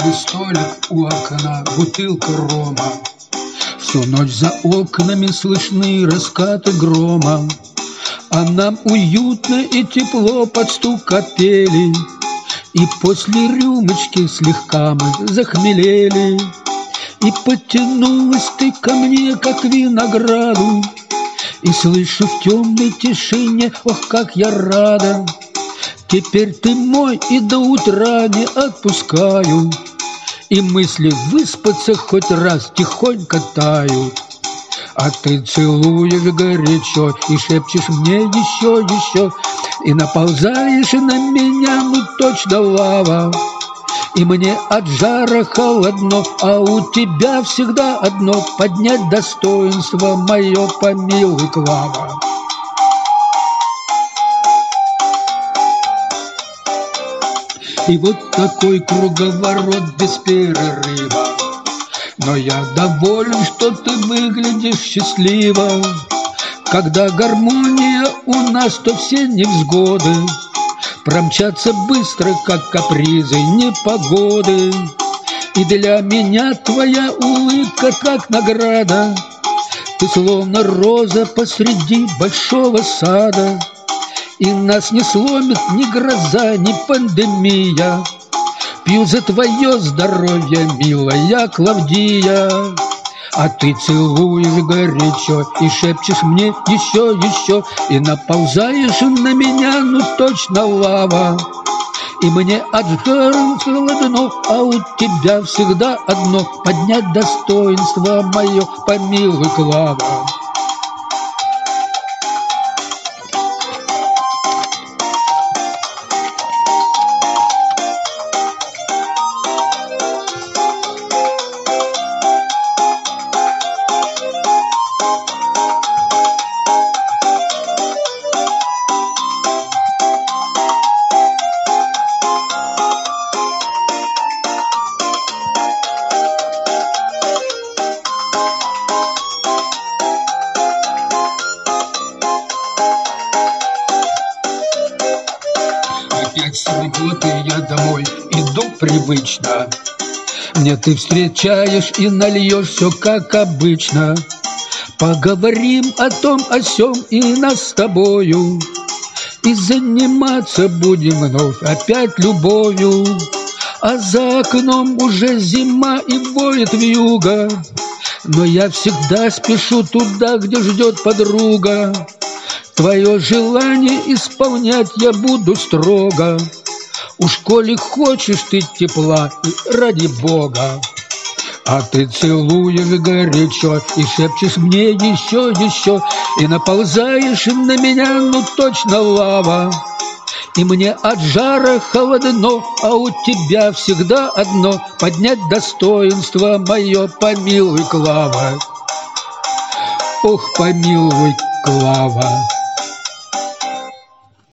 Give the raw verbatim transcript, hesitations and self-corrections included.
Круглый столик у окна, бутылка рома. Всю ночь за окнами слышны раскаты грома, а нам уютно и тепло под стук капели. И после рюмочки слегка мы захмелели. И потянулась ты ко мне, как к винограду, и слышу в темной тишине: ох, как я рада! Теперь ты мой, и до утра не отпускаю, и мысли выспаться хоть раз тихонько тают. А ты целуешь горячо и шепчешь мне еще, еще, и наползаешь на меня, ну точно лава. И мне от жара холодно, а у тебя всегда одно: поднять достоинство мое, помилуй, Клава. И вот такой круговорот без перерыва, но я доволен, что ты выглядишь счастливо. Когда гармония у нас, то все невзгоды промчатся быстро, как капризы непогоды. И для меня твоя улыбка как награда. Ты словно роза посреди большого сада, и нас не сломит ни гроза, ни пандемия. Пью за твое здоровье, милая Клавдия. А ты целуешь горячо и шепчешь мне еще, еще, и наползаешь на меня, ну точно лава. И мне от жара холодно, а у тебя всегда одно: поднять достоинство мое, помилуй, Клава. Опять с работы я домой иду привычно. Мне ты встречаешь и нальешь все как обычно. Поговорим о том, о сём и нас с тобою, и заниматься будем вновь опять любовью. А за окном уже зима и воет вьюга, но я всегда спешу туда, где ждет подруга. Твое желание исполнять я буду строго. Уж коли хочешь ты тепла, и ради Бога. А ты целуешь горячо и шепчешь мне еще, еще, и наползаешь на меня, ну точно лава. И мне от жара холодно, а у тебя всегда одно: поднять достоинство мое, помилуй, Клава. Ох, помилуй, Клава.